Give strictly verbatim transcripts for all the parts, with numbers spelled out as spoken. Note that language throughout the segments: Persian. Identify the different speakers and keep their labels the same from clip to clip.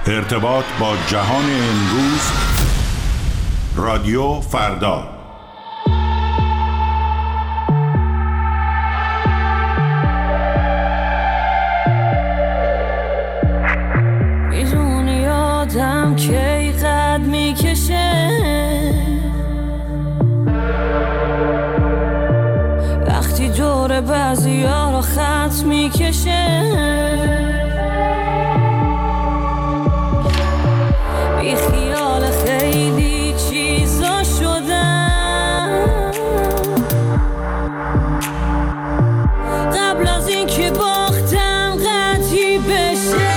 Speaker 1: ارتباط با جهان امروز، رادیو فردا.
Speaker 2: میدونی آدم کی قد میکشه وقتی دور بعضی ها را خط میکشه، بی خیال خیلی چیزا شدم قبل از این که باختم قطعی بشه.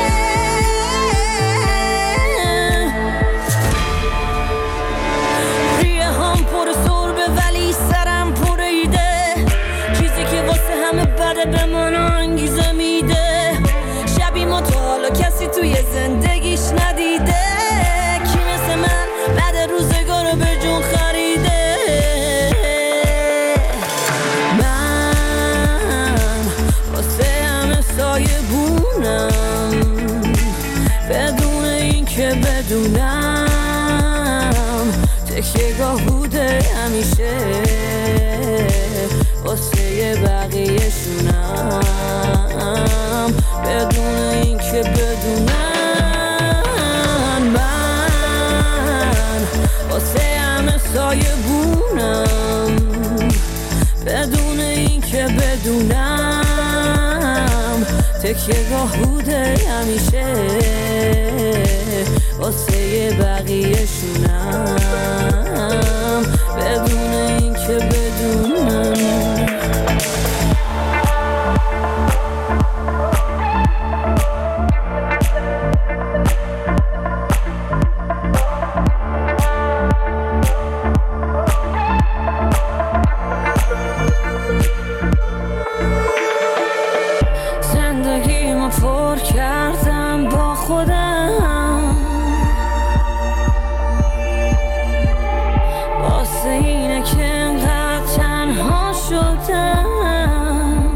Speaker 2: ریه هم پر سربه ولی سرم پر ایده، چیزی که واسه همه بده به من انگیزه میده. شبی ما تا حالا کسی توی زندگیش ندیده، کی مثل من بعد روزگار به جون خریده. من واسه همه سایه بونم بدون این که بدونم، تکیه گاه بوده همیشه واسه بقیه شونم بدون این که بدونم. من واسه همه سایه بونم بدون این که بدونم، تکیه گاه بوده همیشه واسه بقیه شونم بدون این که بدونم. پر کردم با خودم واسه اینه که انقدر تنها شدم،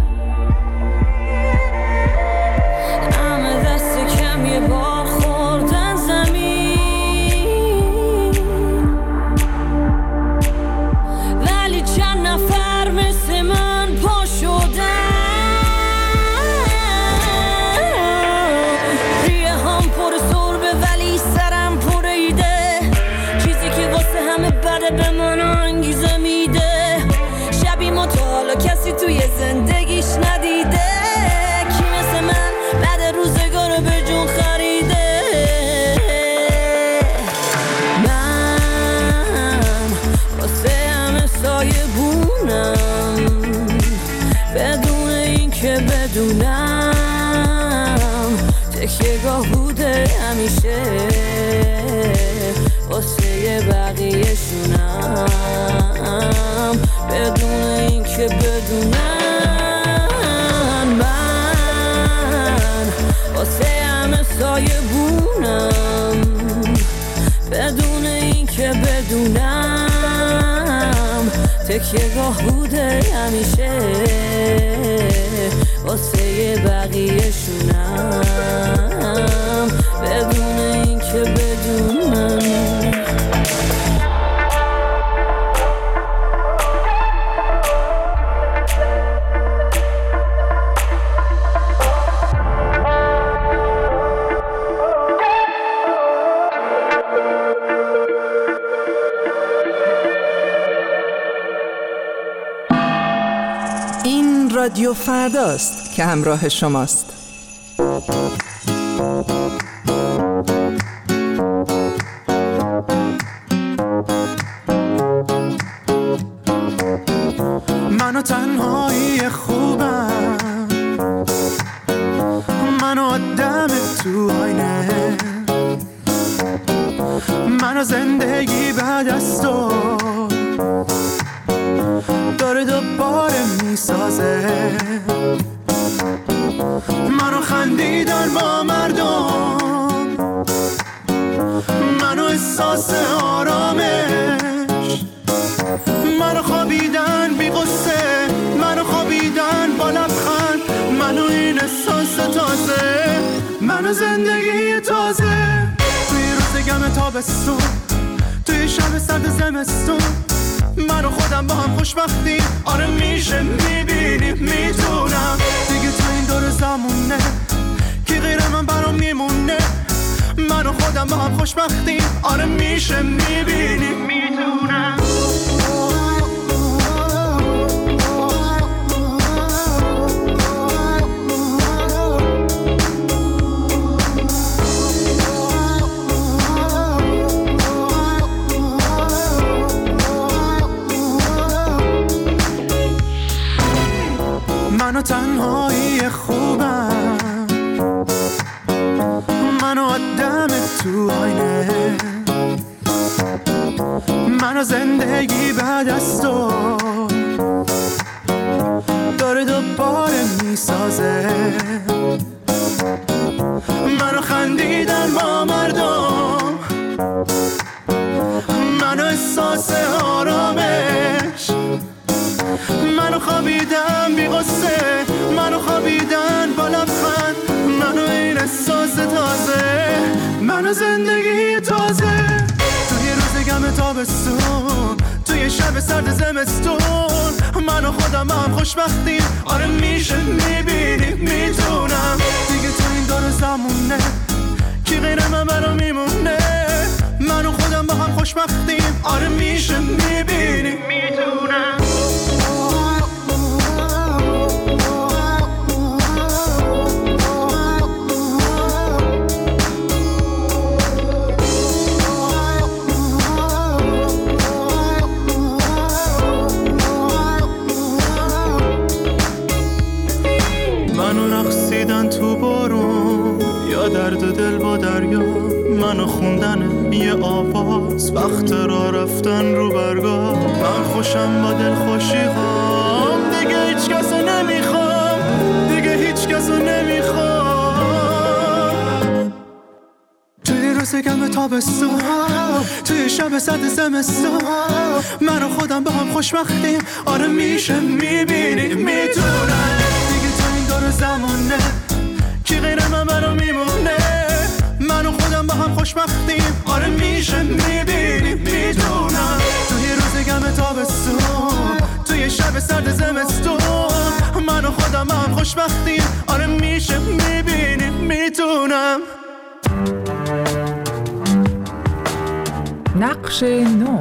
Speaker 2: همه دست کم یه بار خوردن زمین، ولی چند نفر مثل من پا شدن. به من انگیزه میده، شبی ما تا حالا کسی توی زندگیش ندیده، کی مثل من بعد روزگار به جون خریده. من واسه همه سایه بونم بدون این که بدونم، تکیه گاه بوده همیشه واسه بقیه شونم بدون این که بدونم. من واسه همه سایه بونم بدون این که بدونم، تکیه گاه بوده همیشه واسه بقیه شونم بدون این که بدونم.
Speaker 3: این رادیو فرداست که همراه شماست.
Speaker 4: منو تنهایی خوبم، منو آدم تو آینه، منو زندگی بعد از تو داره دوباره میسازه، منو خندیدن با مردم، منو احساس آرامش، منو خوابیدن بی غصه، منو خوابیدن با لبخند، منو این احساس تازه، منو زندگی تازه. توی روز گم تابستون، توی شب سرد زمستون، من و خودم با هم خوشبختیم. آره میشه میبینی میتونم دیگه تو این دور زمونه کی غیر من برام میمونه. من و خودم با هم خوشبختیم. آره میشه میبینی میتونم. منو تنهایی خوبم، منو آدم تو آینه، منو زندگی بعد از تو داره دوباره میسازه. منو خندیدن با مردم، منو احساس آرامش، منو خوابیدم بی غصه، منو خوابیدن با لبخند، منو این احساس تازه، منو زندگی تازه. توی روز گم تابستون، توی شب سرد زمستون، من و خودم هم خوشبختیم. آره میشه میبینی میتونم دیگه تو این دور زمونه کی غیر من برام میمونه. من و خودم با هم خوشبختیم. آره میشه میبینی میتونم. تو بارون یا درد دل با دریا، منو خوندن یه آواز وقت را رفتن رو برگاه. من خوشم با دل خوشی هام، دیگه هیچ کسو نمیخوام، دیگه هیچ کسو نمیخوام. توی روز گم تابستون، توی شب سرد زمستون، من و خودم با هم خوشبختیم. آره میشه میبینی میتونم دیگه تو این دور زمونه کی غیر من برام میمونه. من و خودم با هم خوشبختیم. آره میشه میبینی میدونم توی روز گم تابستون، توی شب سرد زمستون، من و خودم با هم خوشبختیم. آره میشه میبینی میدونم.
Speaker 3: نقش نو.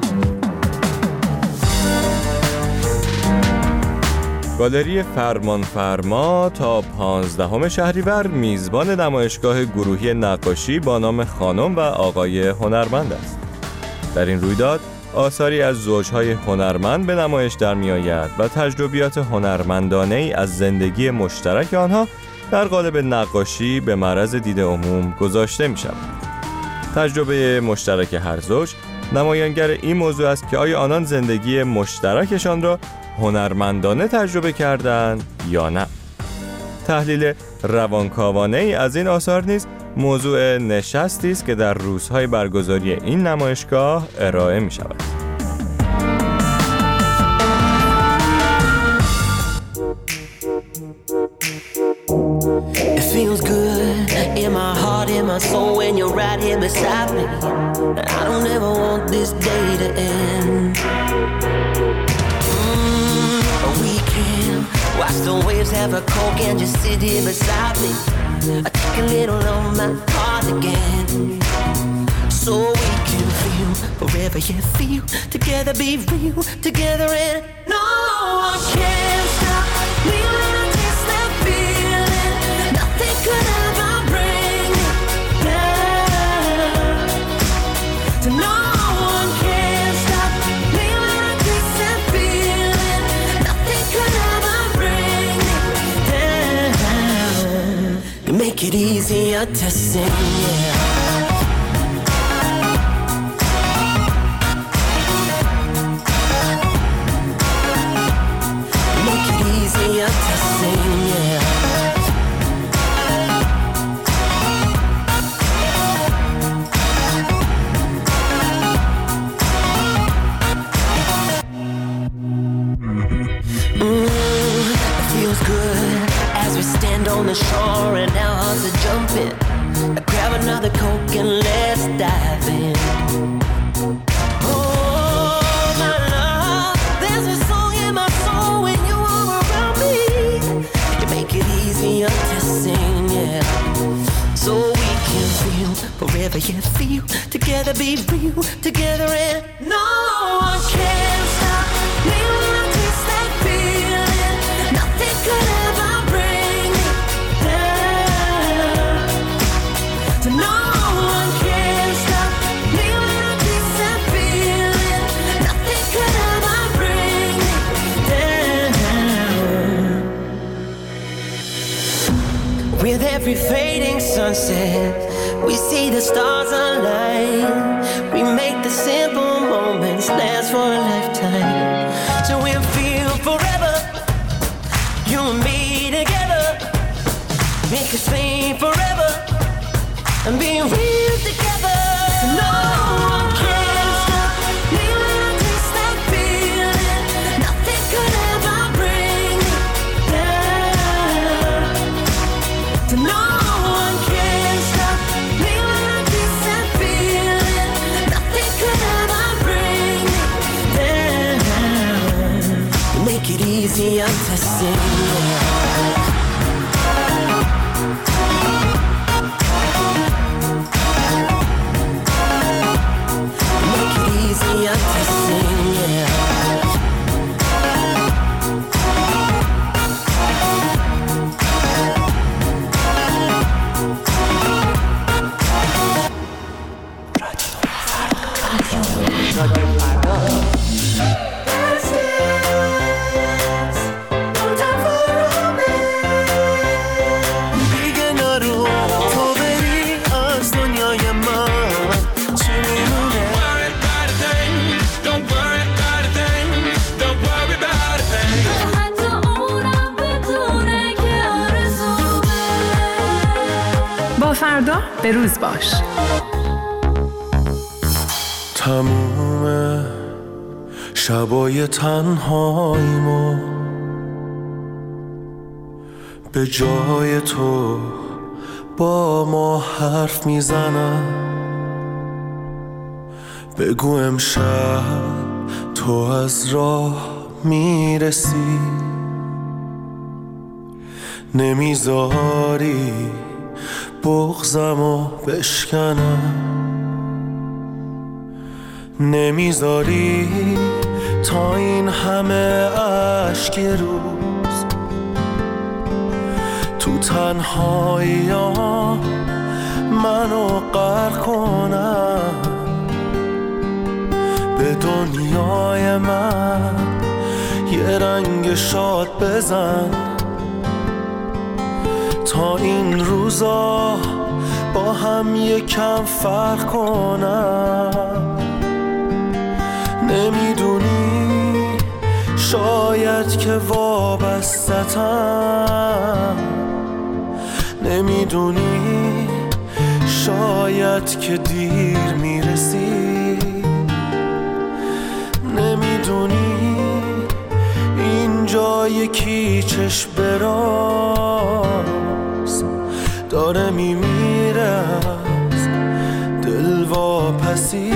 Speaker 5: گالری فرمانفرما تا پانزدهم شهریور میزبان نمایشگاه گروهی نقاشی با نام خانم و آقای هنرمند است. در این رویداد آثاری از زوجهای هنرمند به نمایش در می آید و تجربیات هنرمندانه ای از زندگی مشترک آنها در قالب نقاشی به معرض دید عموم گذاشته می شود. تجربه مشترک هر زوج نمایانگر این موضوع است که آیا آنان زندگی مشترکشان را هنرمندانه تجربه کردند یا نه. تحلیل روانکاوانه ای از این آثار نیز موضوع نشستی است که در روزهای برگزاری این نمایشگاه ارائه می شود.
Speaker 6: It feels good in my heart, in my soul when you're right here beside me. I don't ever want this day to end. Watch the waves have a coke and just sit here beside me. I take a little on my heart again, so we can feel wherever you feel. Together be real, together and no one can stop me when I taste that feeling. Nothing could ever bring me down. To no one can stop me when I taste that feeling. Nothing could ever make it easier to sing, yeah. Make it easier to sing, yeah. Mm, it feels good as we stand on the shore and our hearts are jumping. Now grab another Coke and let's dive in. Oh, my love, there's a song in my soul when you are around me. You make it easier to sing, yeah. So we can feel forever, yeah, feel together, be real together, and no one can stop me when I taste that feeling. Nothing could ever bring me down. So no one can stop me when I taste that feeling. Nothing could ever bring me down. With every fading sunset, we see the stars align. We make the simple moments last for a lifetime. So we'll feel forever, you and me together. Make us sing forever and be real together. No one can stop me when I taste that feeling. Nothing could ever bring me down. So no one can stop me when I taste that feeling. Nothing could ever bring me down. Make it easier to sing. Make it easier to sing, yeah.
Speaker 3: فردا به روز باش.
Speaker 4: تموم شبای تنهاییمو به جای تو با ما حرف میزنم. بگو امشب تو از راه میرسی، نمیذاری بغضمو بشکنم، نمیذاری تا این همه عشق روز تو تنهایی‌ها منو غرق کنم. به دنیای من یه رنگ شاد بزن تا این روزا با هم یکم فرق کنم. نمیدونی شاید که وابسته‌ام، نمیدونی شاید که دیر میرسی، نمیدونی اینجا یکی چشم براز داره میمیره از دل واپسی.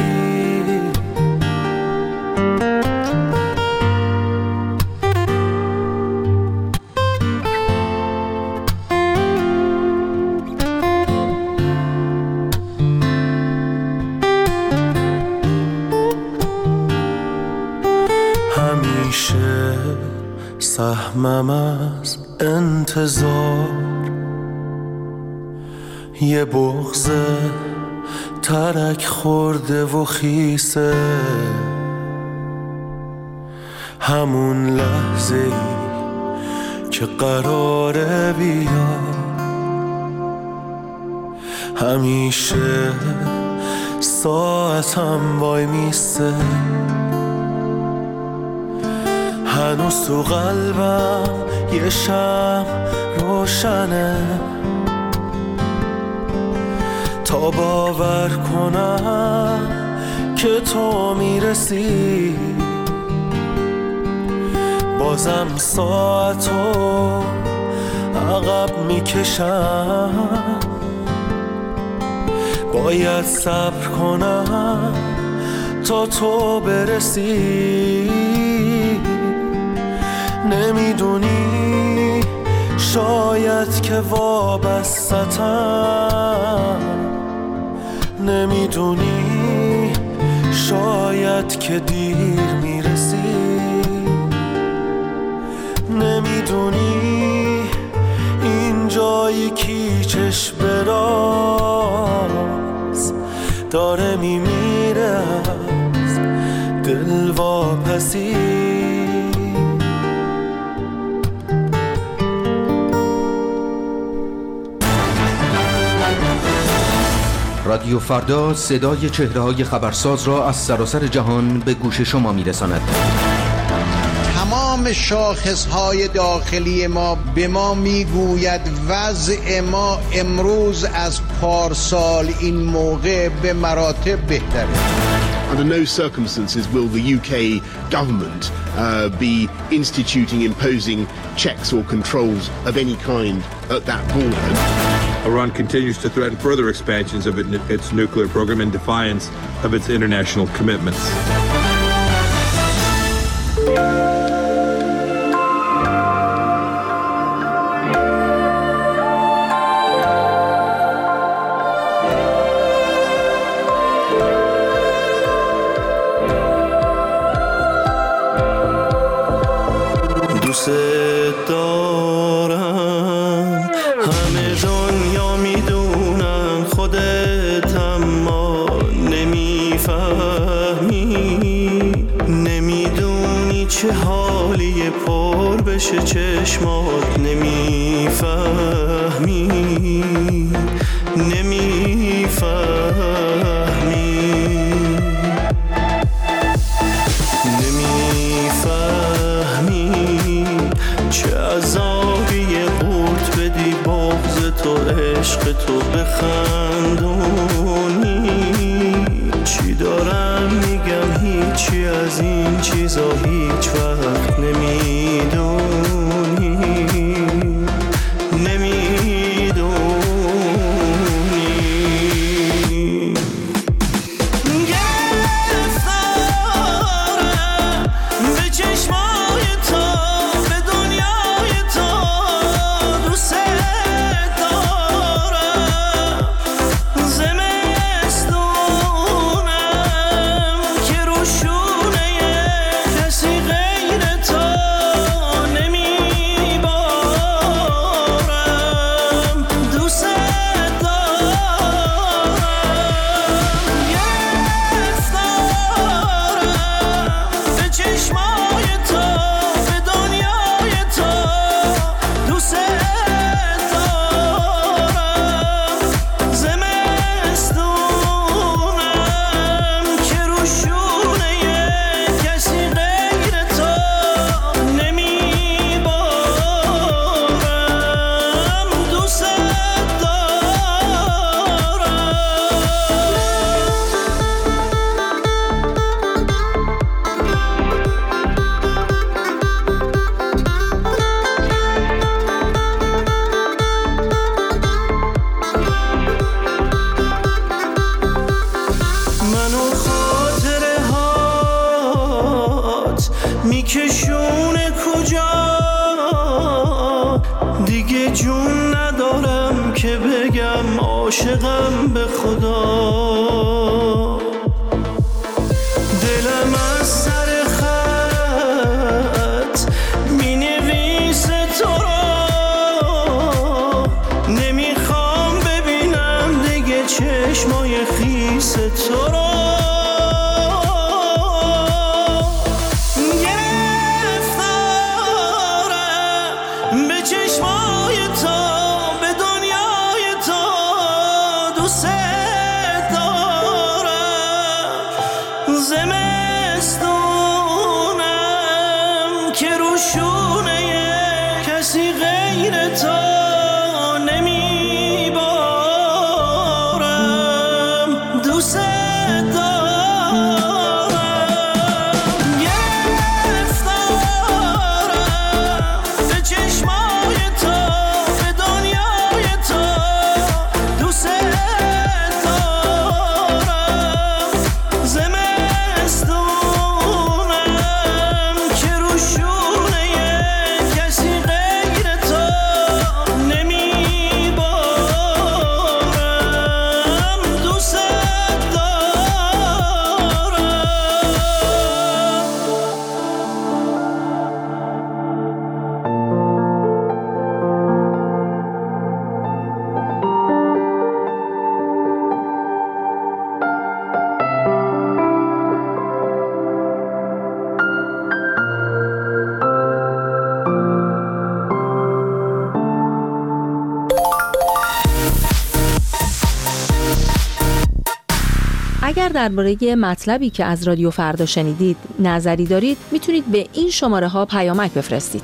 Speaker 4: همیشه سهمم از انتظار یه بغض ترک خورده و خیسه، همون لحظه ای که قراره بیا همیشه ساعتم وای میسته. هنوز تو قلبم یه شمع روشنه تا باور کنم که تو میرسی. بازم ساعتو عقب میکشم باید صبر کنم تا تو برسی. نمیدونی شاید که وابستم، نمیدونی شاید که دیر میرسی. نمیدونی این جایی کیچش براز داره میمیره از دل واپسی.
Speaker 7: رادیو فردا صدای چهره‌های خبرساز را از سراسر جهان به گوش شما میرساند.
Speaker 8: تمام شاخصهای داخلی ما به ما میگوید وضع ما امروز از پارسال این موقع به مراتب بهتره.
Speaker 9: Under no circumstances will the U K government uh, be instituting, imposing checks or controls of any kind at that border.
Speaker 10: Iran continues to threaten further expansions of it, its nuclear program in defiance of its international commitments.
Speaker 4: دوست دارم، همه دنیا میدونن، خودت اما نمیفهمی. نمیدونی چه حالیه پر بشه چشمات، نمیفهمی نمیفهمی چه عذابی قورت بدی بغض تو عشق تو بخندونی. چی دارم میگم هیچی از این چیزا هیچ وقت نمیدونی نمیدونی. میکشونه کجا دیگه جون ندارم که بگم عاشقم به خدا. دلم از سر خط مینویسه تو را، نمیخوام ببینم دیگه چشمای خیس تو را. تو
Speaker 11: اگر درباره مطلبی که از رادیو فردا شنیدید نظری دارید میتونید به این شماره ها پیامک بفرستید.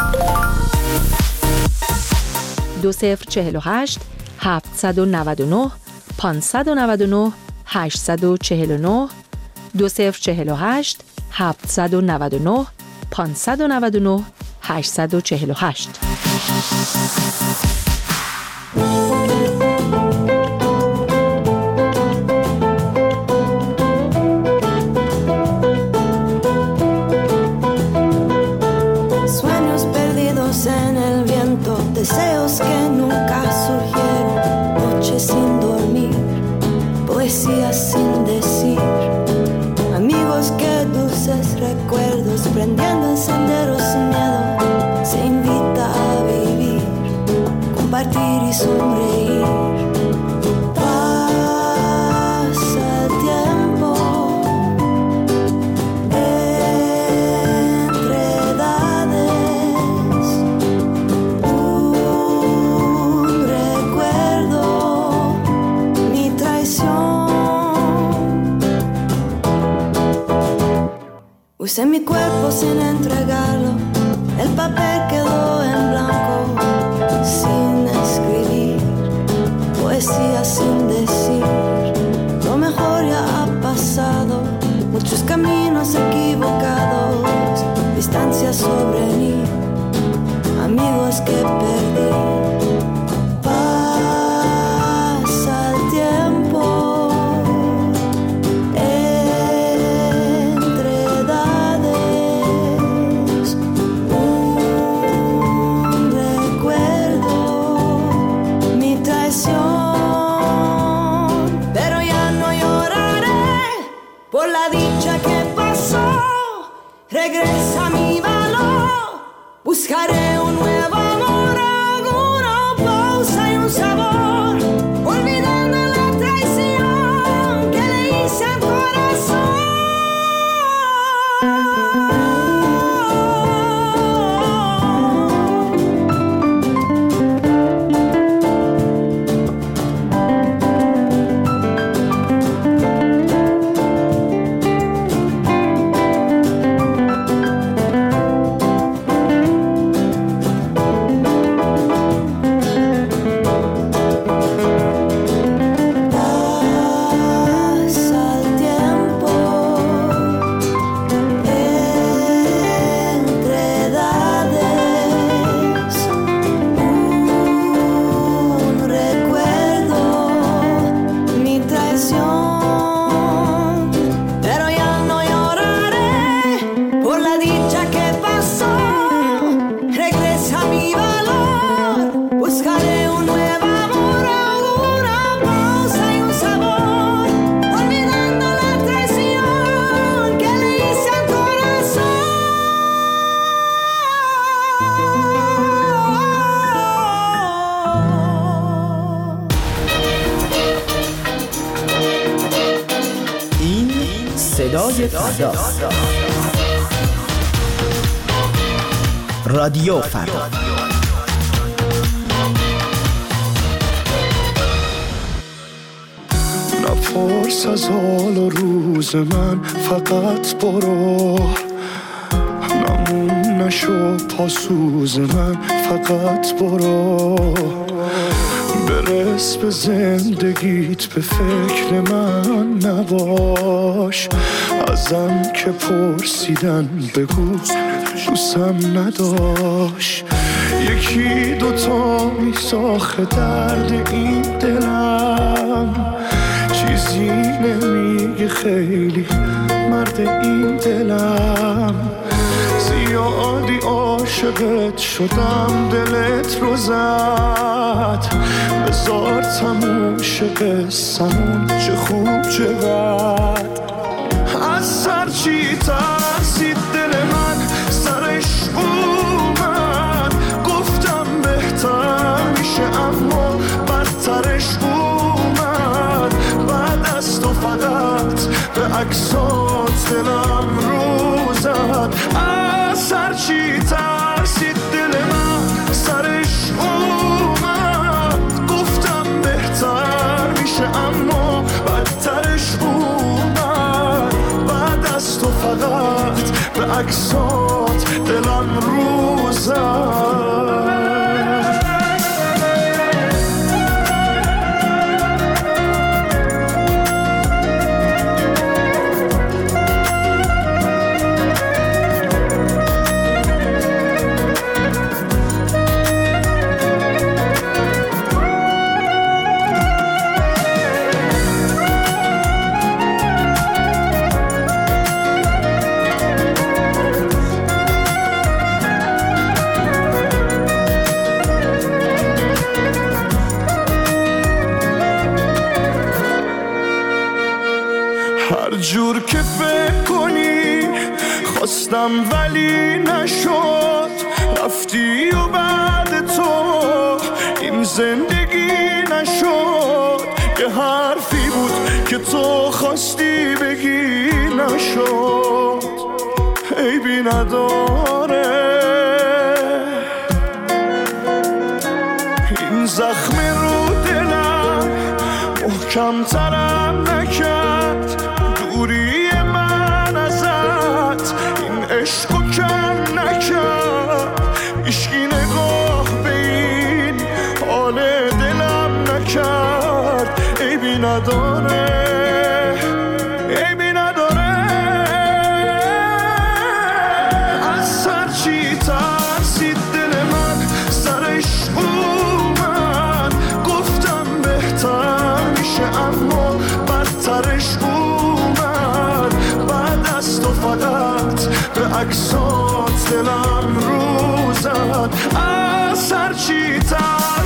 Speaker 11: دو صفر چهل و هشت هفتصد و نود و نه پانصد و نود و نه هشتصد و چهل و نه دو صفر چهل و هشت هفتصد و نود و نه پانصد و نود و نه هشتصد و چهل و هشت.
Speaker 2: Deseos que nunca surgieron, noches sin dormir, poesías sin decir, amigos que dulces recuerdos, prendiendo encenderos sin miedo, se invita a vivir, compartir y sonreír. Pasa el tiempo entre edades, usé mi cuerpo sin entregarlo, el papel quedó en blanco, sin escribir, poesía sin decir, lo mejor ya ha pasado, muchos caminos equivocados, distancias sobre mí, amigos que perdí. Pasa el tiempo regresa mi valor, buscaré un nuevo amor, alguna pausa y un sabor, olvidando la traición que le hice al corazón.
Speaker 12: صدای فردا، رادیو فردا.
Speaker 4: نپرس از حال و روز من، فقط برو، نمون نشو پاسوز من، فقط برو، برس به زندگیت، به فکر من نباش، ازم که پرسیدن بگو دوستم نداشت، یکی دوتا میساخه درد این دلم، چیزی نمیگه خیلی مرد این دلم، زیادی عاشقت شدم دلت رو زد، بذار تموم شه قصه‌مون، چه خوب چه بد، از سر چی ترسید دل من، سرش اومد، گفتم بهتر میشه اما بدترش اومد، بعد از تو فقط به عکسات دلم رو زد، از سر چی ترسید دل من، سرش اومد، گفتم بهتر میشه اما بدترش اومد. عکسات دلم روزم. هر جور که فکر کنی خواستم ولی نشد، رفتی و بعد تو این زندگی نشد. یه حرفی بود که تو خواستی بگی نشد، عیبی نداره این زخم رو دلم محکم ترم نکرد. دوری من ازت این عشقو کم نکرد. عشقی نگاه به این حال دلم نکرد، عیبی نداره عیبی نداره. از سر چی ترسید دل من سرش اومد، گفتم بهتر میشه اما بدترش اومد. بعد از تو فقط به عکسات دلم رو زد. از سر چی ترسید